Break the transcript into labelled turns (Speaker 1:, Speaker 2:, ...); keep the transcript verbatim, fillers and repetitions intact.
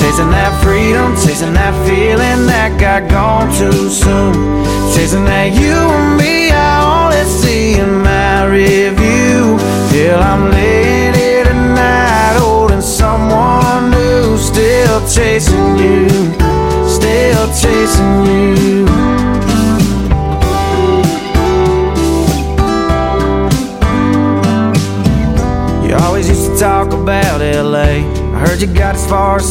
Speaker 1: Chasing that freedom, chasing that feeling that got gone too soon. Chasing that you and me, I only see in my review. Till I'm laying here tonight, holding someone new. Still chasing you, still chasing you. You always used to talk about L A. I heard you got as far as